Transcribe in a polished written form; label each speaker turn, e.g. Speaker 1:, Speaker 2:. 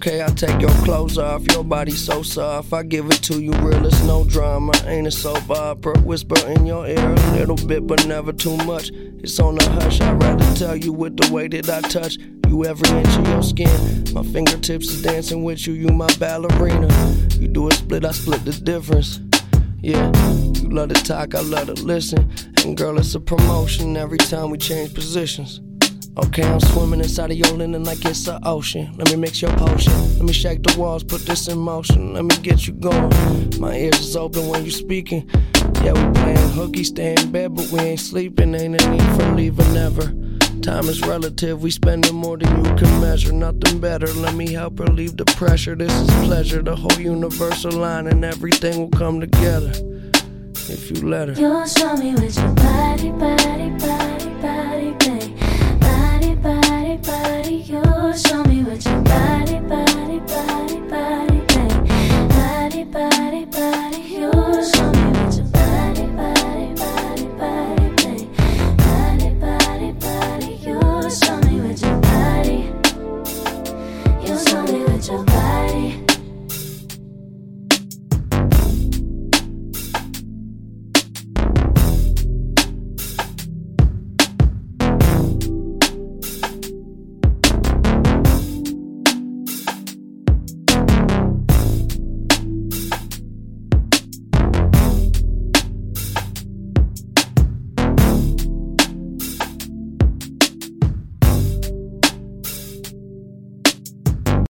Speaker 1: Okay, I take your clothes off, your body so soft. I give it to you real, it's no drama. Ain't a soap opera, whisper in your ear a little bit, but never too much. It's on the hush, I'd rather tell you with the way that I touch you every inch of your skin. My fingertips is dancing with you, you my ballerina. You do a split, I split the difference. Yeah, you love to talk, I love to listen. And girl, it's a promotion every time we change positions. Okay, I'm swimming inside of your linen like it's an ocean. Let me mix your potion. Let me shake the walls, put this in motion. Let me get you going. My ears is open when you speaking. Yeah, we playing hooky, stay in bed, but we ain't sleeping. Ain't a need for leaving ever. Time is relative, we spending more than you can measure. Nothing better, let me help relieve the pressure. This is pleasure, the whole universe align and everything will come together if you let her.
Speaker 2: You show me with your body, body, body.